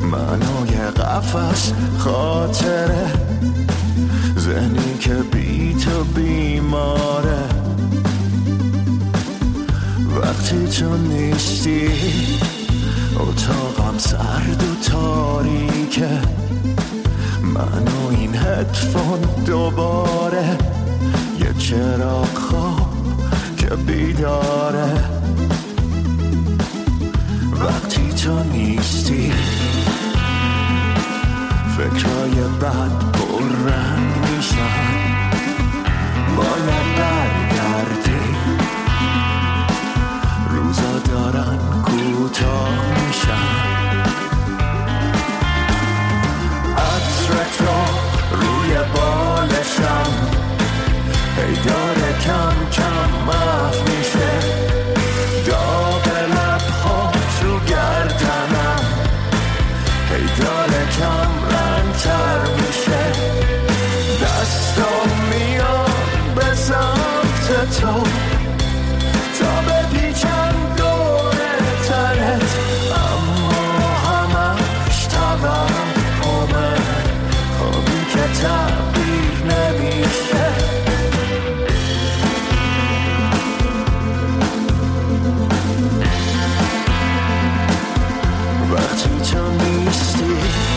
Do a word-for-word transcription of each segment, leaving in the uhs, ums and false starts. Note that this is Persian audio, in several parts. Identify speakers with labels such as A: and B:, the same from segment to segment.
A: منو یه قفس خاطره، ذهنی که بی تو بیماره. وقتی تو نیستی اتاقم سرد و تاریکه، منو این هدفون دوباره یه چراغ خواب که بیداره. وقتی تو نیستی فکرهای بد پر رنگ میشن، باید برگردی، روزا دارن کوتاه میشن. عطرت رو روی بالشم هی داره کم کم محو میشه، داغ لب‌هات رو گردنم هی داره کم رنگ تر میشه. دستم میاد به سمت تو تا بپیچم دور تنت، اما همش توهمه، خوابی که تعبیر نمیشه. وقتی تو نیستی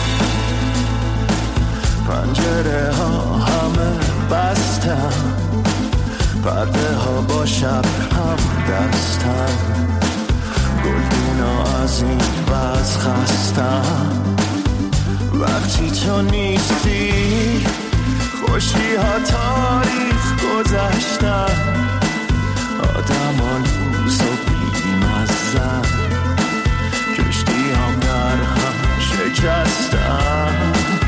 A: پنجره ها همه بستم، پرده ها با شب هم دستم، گلدونا از این وز خستم. وقتی تو نیستی خوشی ها تاریخ گذشتن، آدم ها لوس و بیمزن، کشتی هم در هم شکستن.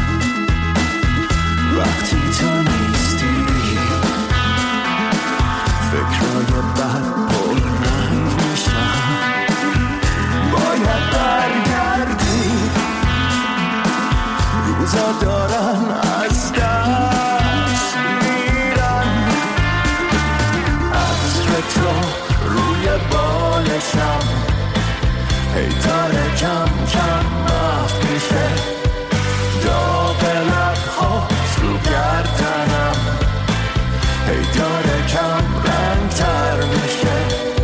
A: وقتی تو نیستی فکرهای بد پر رنگ میشن، باید برگردی، روزا دارن از دست میرن. عطرت رو روی بالشم هی داره کم کم محو میشه، داغ لب‌هات رو گردنم هی داره کم رنگ تر میشه.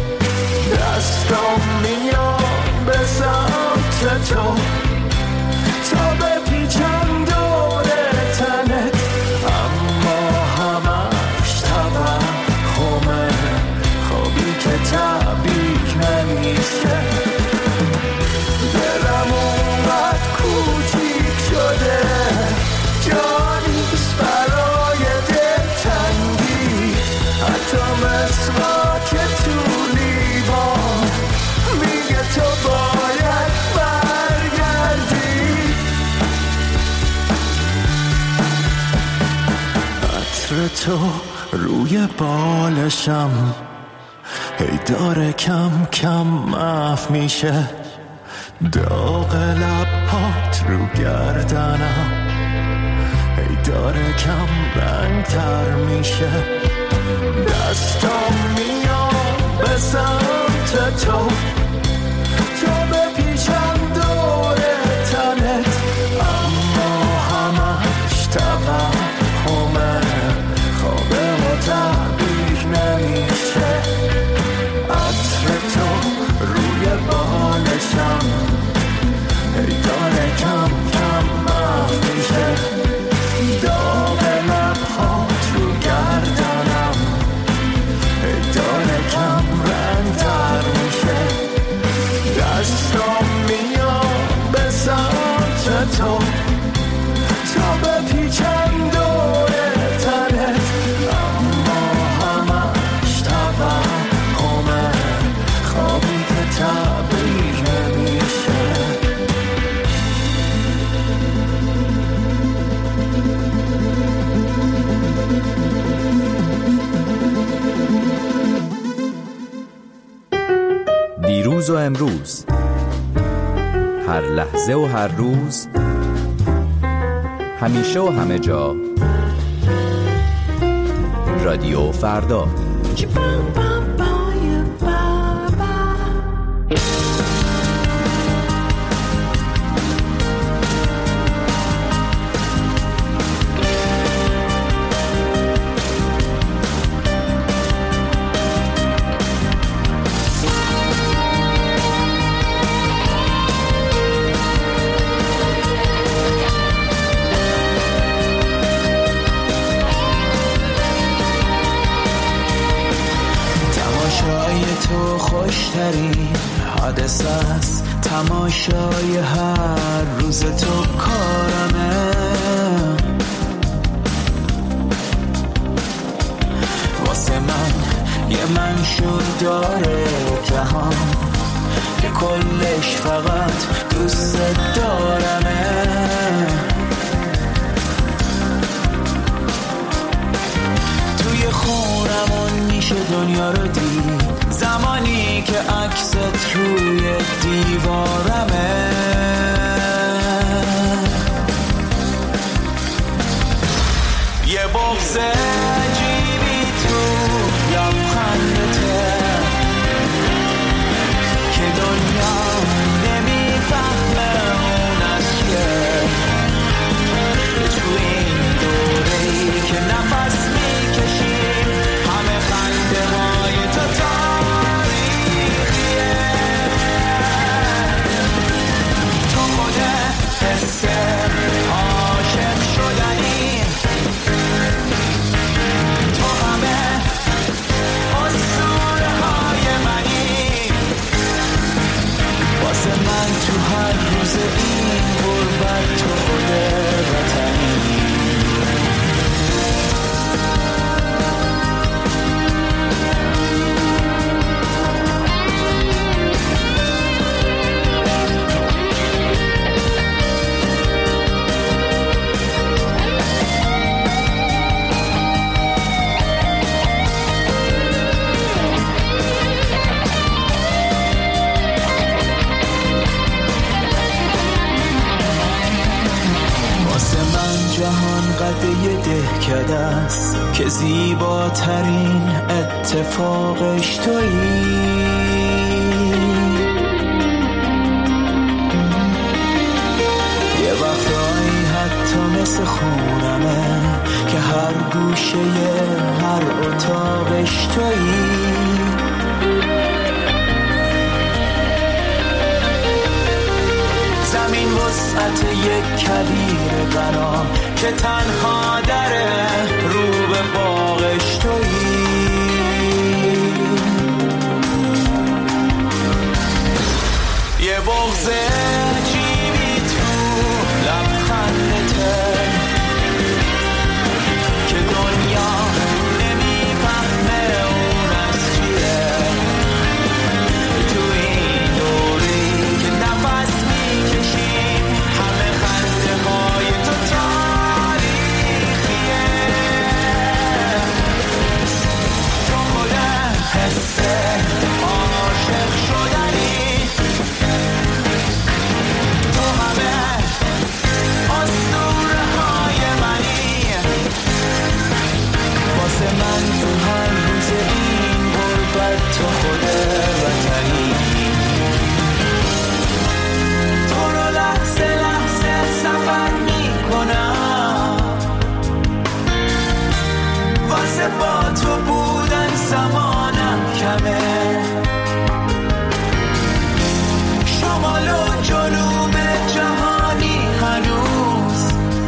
A: دستم میاد به سمت تو تا بپیچم دور تنت، اما همش توهمه، خوابی که تعبیر نمیشه. دلم اونقدر کوچیک شده جانیست برای دلتنگی، حتی مسواک تو لیوان میگه تو باید برگردی. عطر تو روی بالشم هی داره کم کم محو میشه، داغ لب‌هات رو گردنم هی داره کم رنگ تر میشه. دستم میاد به سمت تو تا بپیچم دور تنت، اما همش توهمه، خوابه و تعبیر نمیشه. عطر تو روی بالشم هی داره کم کم محو میشه، داغ لب‌هات رو گردنم هی داره کم رنگ تر میشه. دستم میاد به سمت تو تا بپیچم دور تنت، اما همش توهمه، خوابی که تعبیر نمیشه.
B: دیروز و امروز، هر لحظه و هر روز، همیشه و همه جا، رادیو فردا.
A: بیشترین حادثه است، تماشای هر روز تو کارمه. واسه من یه منشور داره جهان که کلش فقط دوست دارمه. توی خونمون میشه دنیا رو دید زمانی که عکست روی دیوارمه. یه بغض عجیبی تو لبخندته که دنیا نمیفهمه اون از چیه. تو این دوره‌ای که نفس میکشیم همه خنده های تو تاریخیه. تو خود حس عاشق شدنی، تو همه اسطوره های منی. واسه من تو هر روز این غربت تو خود وطنی. جهان قد یه دهکده است که زیباترین اتفاقش تویی. یه وقتایی حتی مثل خونمه که هر گوشه هر اتاقش تویی. زمین وسعت یک کویر بنا که تنها دره رو به باغش تویی. یه بغض عجیبی تو لبخندته که دنیا نمیفهمه اون از چیه. تو این دوری که نفس میکشیم همه خنده های تو تاریخیه. تو خود حس عاشق شدنی، تو همه اسطوره های منی. واسه من تو هر روز این غربت تو خود وطنی. تو رو لحظه لحظه سفر میکنم واسه با تو بودن زمانم کمه. شمال و جنوب جهانی هنوز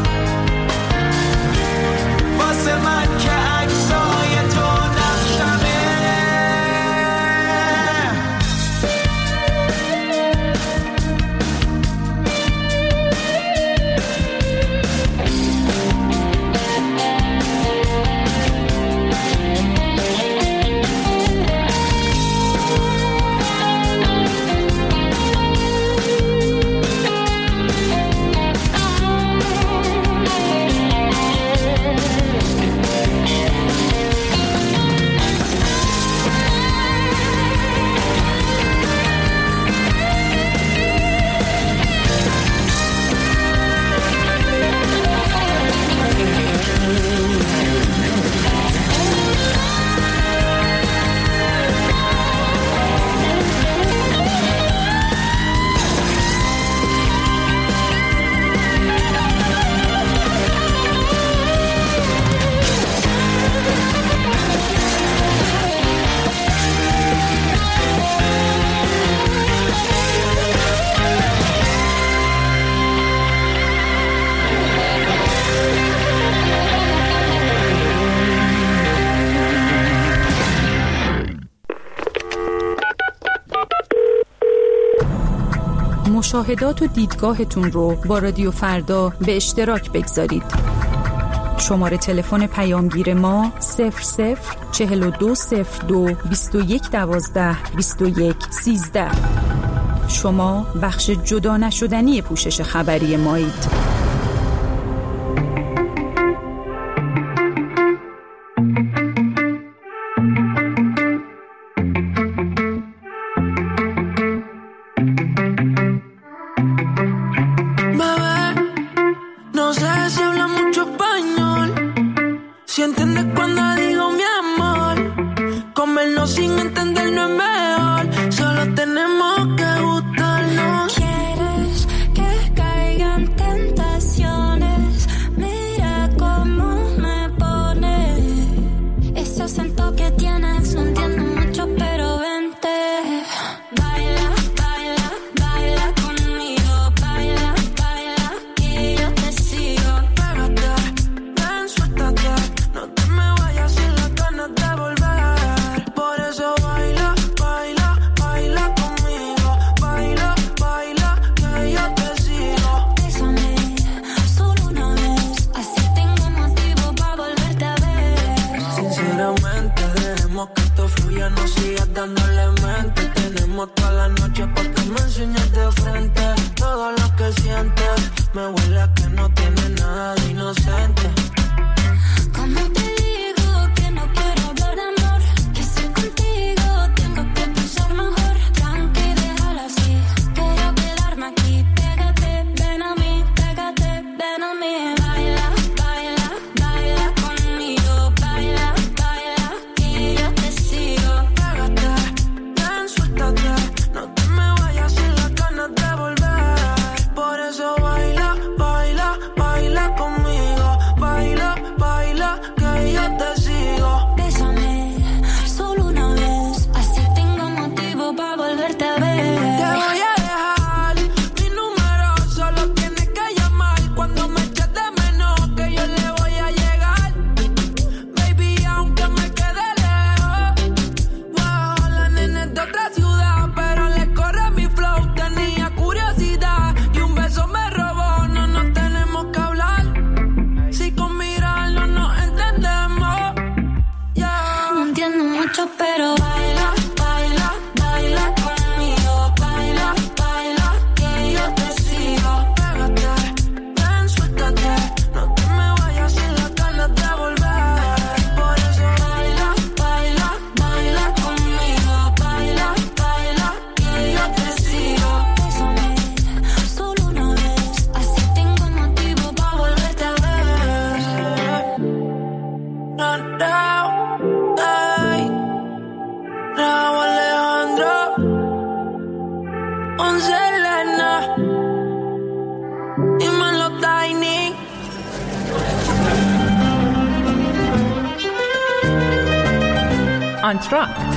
A: واسه من که عکسای تو نقشمه.
C: مشاهدات و دیدگاهتون رو با رادیو فردا به اشتراک بگذارید. شماره تلفن پیامگیر ما صفر صفر چهل و دو صفر دو بیست و یک دوازده بیست و یک سیزده. شما بخش جدا نشدنی پوشش خبری مایید.
D: آنتراکت.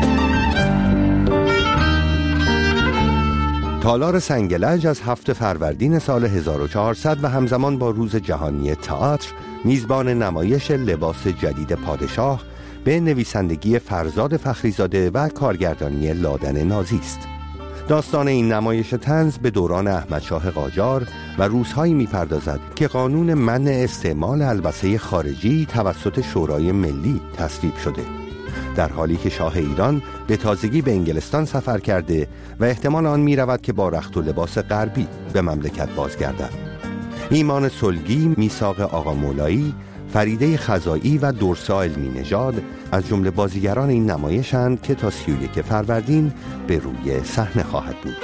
E: تالار سنگلج از هفت فروردین سال هزار و چهارصد و همزمان با روز جهانی تئاتر میزبان نمایش لباس جدید پادشاه به نویسندگی فرزاد فخریزاده و کارگردانی لادن نازی است. داستان این نمایش طنز به دوران احمدشاه قاجار و روزهایی می‌پردازد که قانون منع استعمال البسه خارجی توسط شورای ملی تصویب شده، در حالی که شاه ایران به تازگی به انگلستان سفر کرده و احتمال آن می رود که با رخت و لباس غربی به مملکت بازگردد. ایمان سلگی، میثاق آقا مولایی، فریده خزائی و دورسا علمی نژاد از جمله بازیگران این نمایشند که تا سی و یک فروردین به روی صحنه خواهد بود.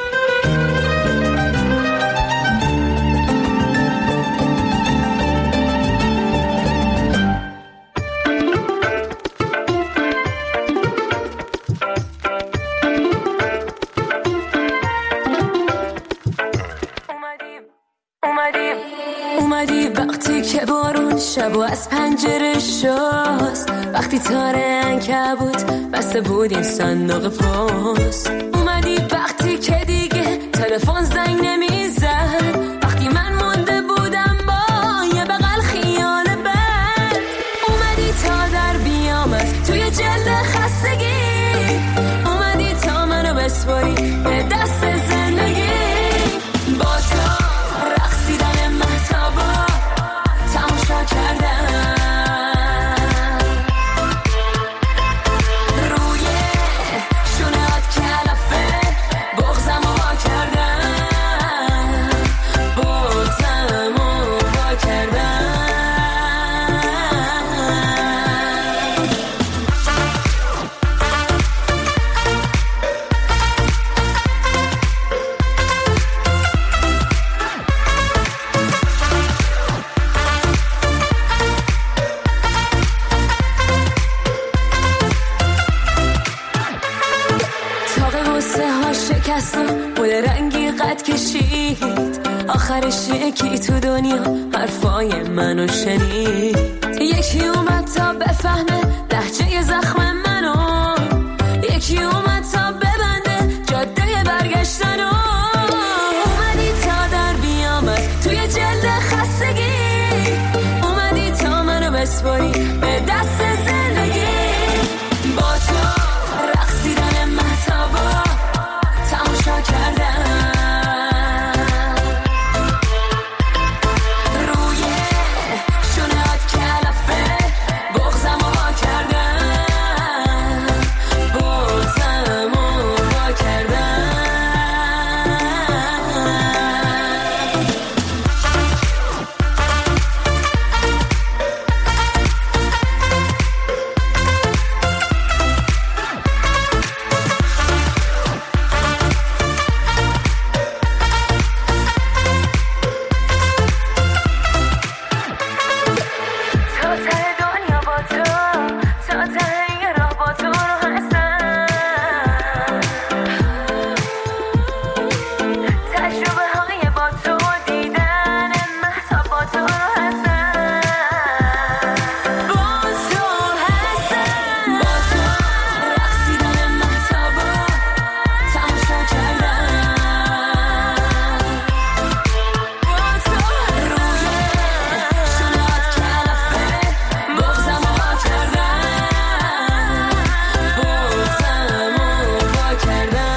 F: اومدی وقتی که بارون شب و از پنجره شست، وقتی تاره عنکبوت بسته بود این صندوق پست. اومدی وقتی که دیگه تلفن زنگ نمیزد، وقتی من مونده بودم با یه بغل خیال بد. اومدی تا در بیام از توی جلد خستگی، اومدی تا منو بسپاری به دست زندگی. کشید، آخرش یکی تو دنیا حرفای منو شنید. یکی اومد تا بفهمه لهجه زخم منو، یکی اومد تا ببنده جاده برگشتنو. اومدی تا در بیامد توی جلد خستگی، اومدی تا منو بسپاری به دست زندگی. با تو رقصیدن مهتابا تماشا کردم، روی شونهات کلفه بغزم رو وا کردم، بغزم رو وا کردم. تا ته دنیا با تو، تا ته راه با تو رو هستم، تجربه های با تو، دیدن مهتاب با تو رو هستم، با تو هستم. با تو رقصیدن مهتابا تماشا کردم، با تو روی شونهات کلفه بغزم رو وا کردم، بغزم رو وا کردم.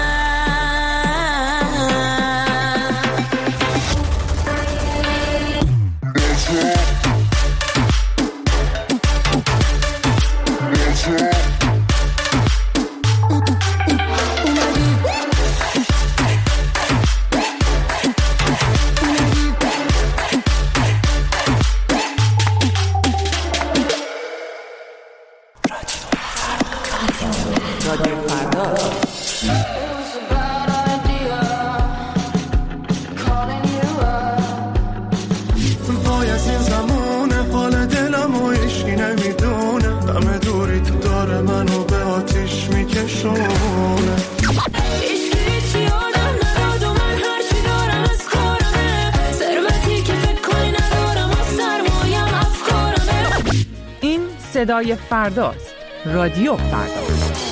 A: وای از این زمونه حال دلم و عشقی نمیدونه، همه دوری تو داره منو به آتیش میکشونه.
F: هیچ هیچی آدم نداد و من هرچی دارم از کارمه، ثروتی که فکر کنی ندارم و سرمایم افکارمه.
C: این صدای فرداست، رادیو فردا.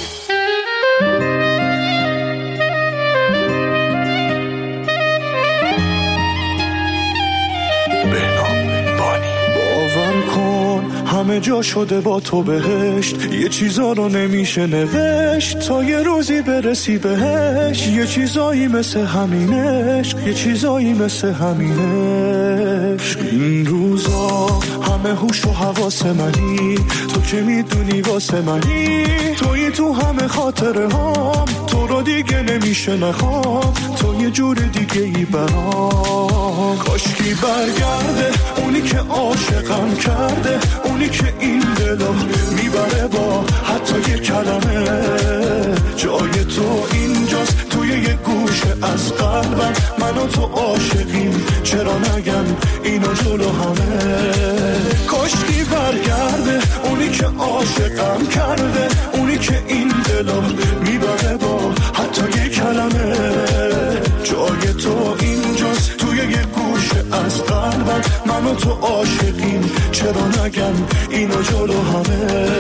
A: باور کن همه جا شده با تو بهشت، یه چیزا رو نمیشه نوشت تا یه روزی برسی بهش. یه چیزایی مثل همین عشق، یه چیزایی مثل همین عشق. این روزا همه هوش و حواس منی، تو که میدونی واسه منی، توی تو همه خاطره هام، تو رو دیگه نمیشه نخوام، تو یه جور دیگه ای برام. کاشکی برگرده اونی که عاشقم کرده، اونی که این دلو میبره با حتی یه کلمه. جای تو اینجاست توی یه گوشه از قلبم، من و تو عاشقیم چرا نگم اینو جلو همه. کاشکی برگرده اونی که عاشقم کرده، اونی که این دلو میبره با حتی یه کلمه. جای تو اینجاست توی یه گوشه از قلبم، من و تو عاشقیم چرا نگم اینو جلو همه.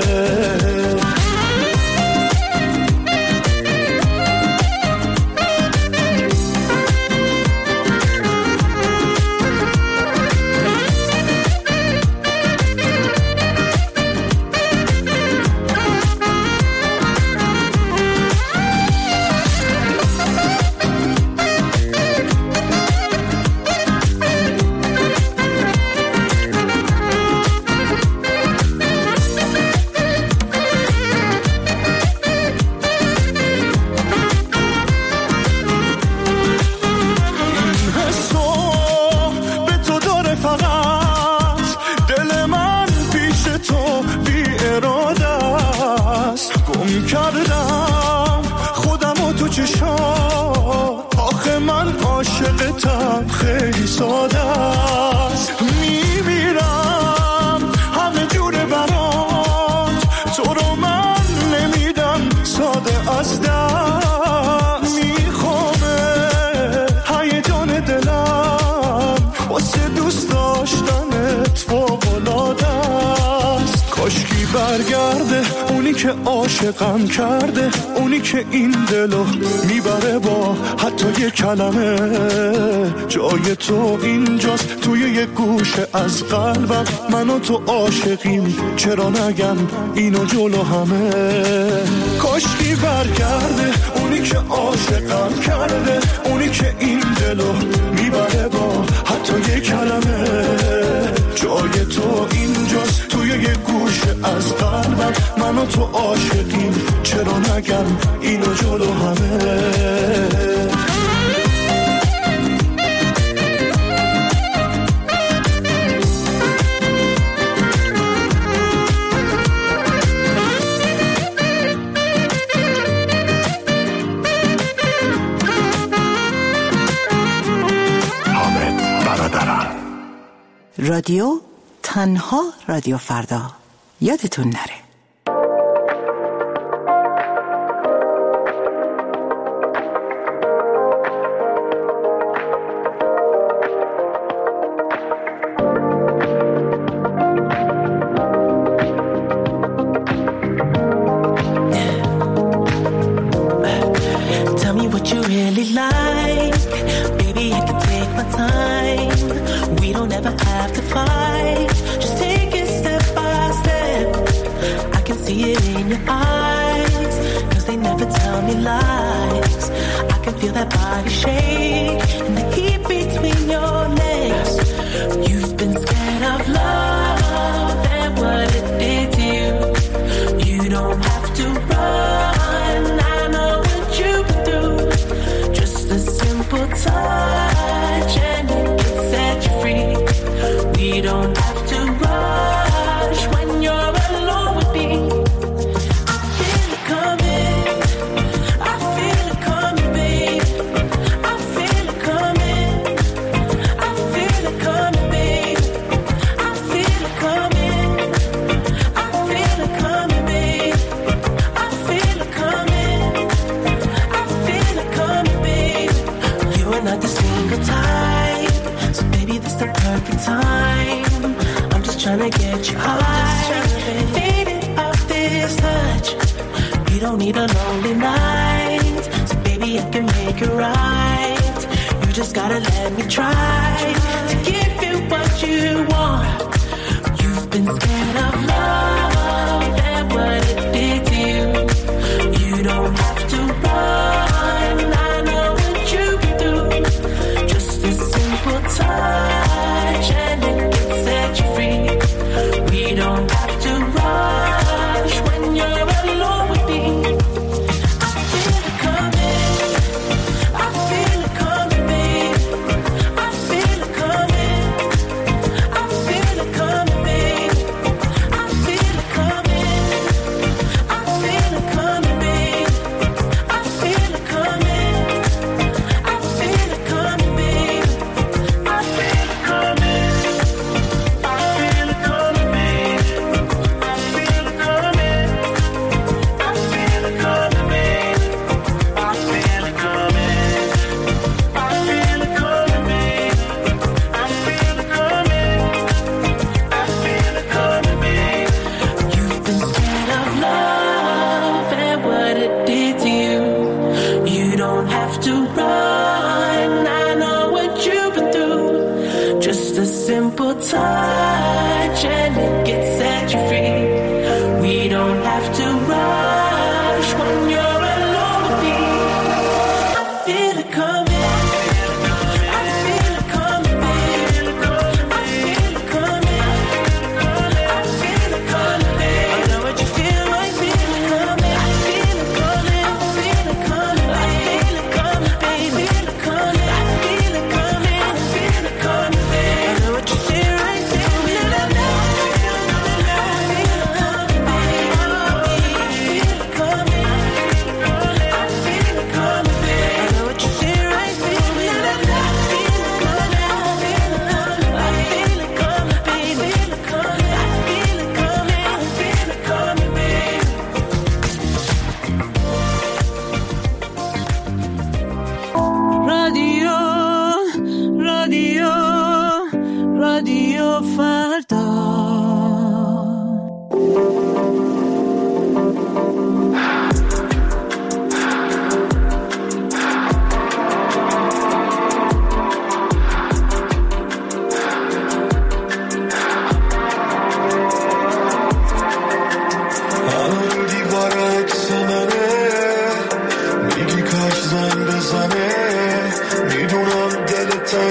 A: کردم خودمو تو چشات، آخه من عاشقتم خیلی ساده است. میمیرم همه جوره برات، تو رو من نمیدم ساده از دست. میخوامه هی برگرده، اونی که عاشقم کرده، اونی که این دلو میبره با حتی یه کلمه. جای تو اینجاست توی یه گوشه از قلبم، من و تو عاشقیم، چرا نگم اینو جلو همه. کاشکی برگرده، اونی که عاشقم کرده، اونی که این دلو میبره با حتی یه کلمه. جای تو اینجاست توی یه گوشه از قلبم، من و تو عاشقیم، چرا نگم اینو جلو همه.
D: رادیو تنها رادیو فردا، یادتون نره.
G: Tell me what you really like, baby, I can take my time. We don't ever have to fight, just take it step by step. I can see it in your eyes, cause they never tell me lies. I can feel that body shake and the heat between your legs. You've been scared of love and what it did to you. You don't have to run, I know what you've been through. Just a simple touch and it can set you free. We don't have to rush when you're alone with me. I feel it coming, I feel it coming, babe. I feel it coming, I feel it coming, babe. I feel it coming, I feel it coming, babe. I feel it coming, I feel it coming, babe. You are not the single type, so baby this the perfect time. I'm just tryna get you high, faded off this touch. You don't need a lonely night, so baby I can make it right. You just gotta let me try to give you what you want. You've been scared of love and what it did to you. You don't have to run, I know what you've been through. Just a simple touch and it can set you free. We don't have to rush when you're alone with me. I feel it coming, I feel it coming, babe. I feel it coming, I feel it coming, babe. I feel it coming, I feel it coming, babe. I feel it coming, I feel it coming, babe. I feel it coming, I feel it coming, babe. I feel it coming, I feel it coming, babe. I feel it coming, I feel it coming, babe. I feel it coming, I feel it coming, babe. You've been scared of love and what it did to you. You don't have to run, I know what you've been through. Just a simple touch and it can set you free. We don't have to rush when you're alone with me. I feel it coming, I feel it coming, babe. I feel it coming, I feel it coming, babe. I know what you feel, I feel it coming. I feel it coming, I feel it coming, I feel it coming, babe. I feel it coming, I feel it coming, I feel it coming, babe. I know what you feel, I feel it. I feel it coming, babe.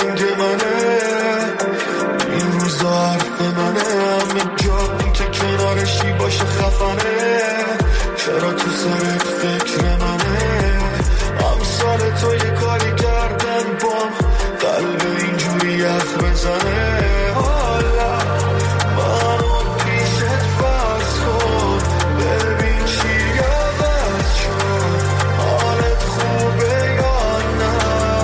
A: رنگ منه، این روزا حرف منه، همه جا این که کنارشی باشه خفنه، چرا تو سرت فکر منه، امثال تو یه کاری کردن بام قلب اینجوری یخ بزنه، حالا منو پیشت فرض کن ببین چی عوض شد، حالت خوبه یا نه،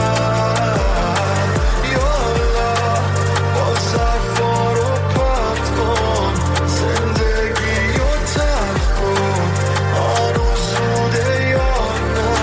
A: یالا با صرفا رو پرت کن زندگی رو ترک کن، هنوز زوده یا نه.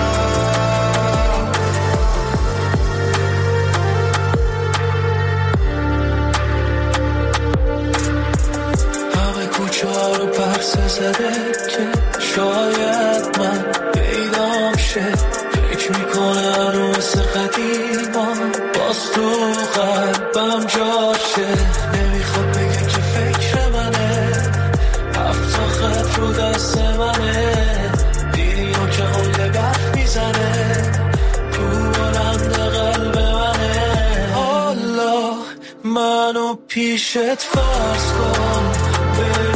A: همه کوچه ها رو پرسه زده که شاید من پیدام شه، فکر میکنه هنو مثل قدیما باز تو قلبم جاشه، نمیخواد بگه که فکر منه، هفت خط رو دست منه، دیدی اون که حوله برف میزنه تو بلند قلب منه، حالا منو پیشت فرض کن